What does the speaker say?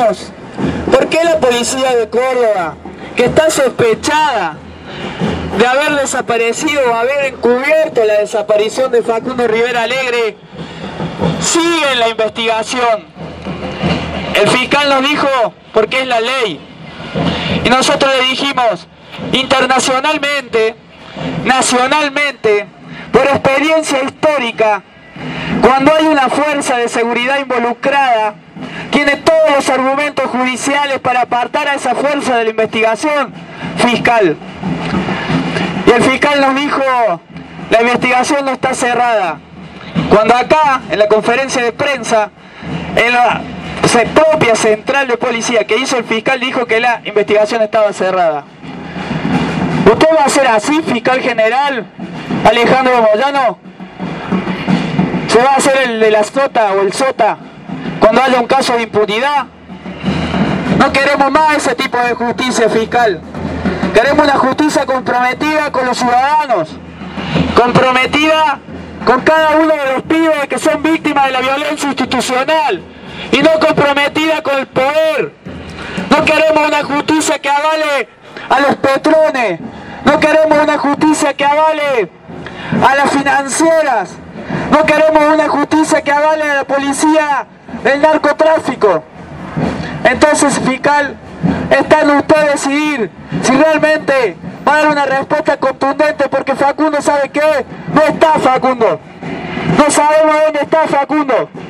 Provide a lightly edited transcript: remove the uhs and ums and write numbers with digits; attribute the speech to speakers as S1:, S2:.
S1: preguntamos, ¿por qué la policía de Córdoba, que está sospechada de haber desaparecido o haber encubierto la desaparición de Facundo Rivera Alegre, sigue en la investigación? El fiscal nos dijo, porque es la ley. Y nosotros le dijimos, internacionalmente, nacionalmente, por experiencia histórica, cuando hay una fuerza de seguridad involucrada, tiene todos los argumentos judiciales para apartar a esa fuerza de la investigación fiscal. Y el fiscal nos dijo, la investigación no está cerrada. Cuando acá, en la conferencia de prensa, en la propia central de policía que hizo el fiscal, dijo que la investigación estaba cerrada. ¿Usted va a ser así, fiscal general Alejandro Moyano? ¿Se va a hacer el de la SOTA o el SOTA cuando haya un caso de impunidad? No queremos más ese tipo de justicia, fiscal. Queremos una justicia comprometida con los ciudadanos, comprometida con cada uno de los pibes que son víctimas de la violencia institucional y no comprometida con el poder. No queremos una justicia que avale a los petrones, no queremos una justicia que avale a las financieras, no queremos una justicia que avale a la policía del narcotráfico. Entonces, fiscal, está en usted decidir si realmente va a dar una respuesta contundente, porque Facundo, ¿sabe qué? No está Facundo. No sabemos dónde está Facundo.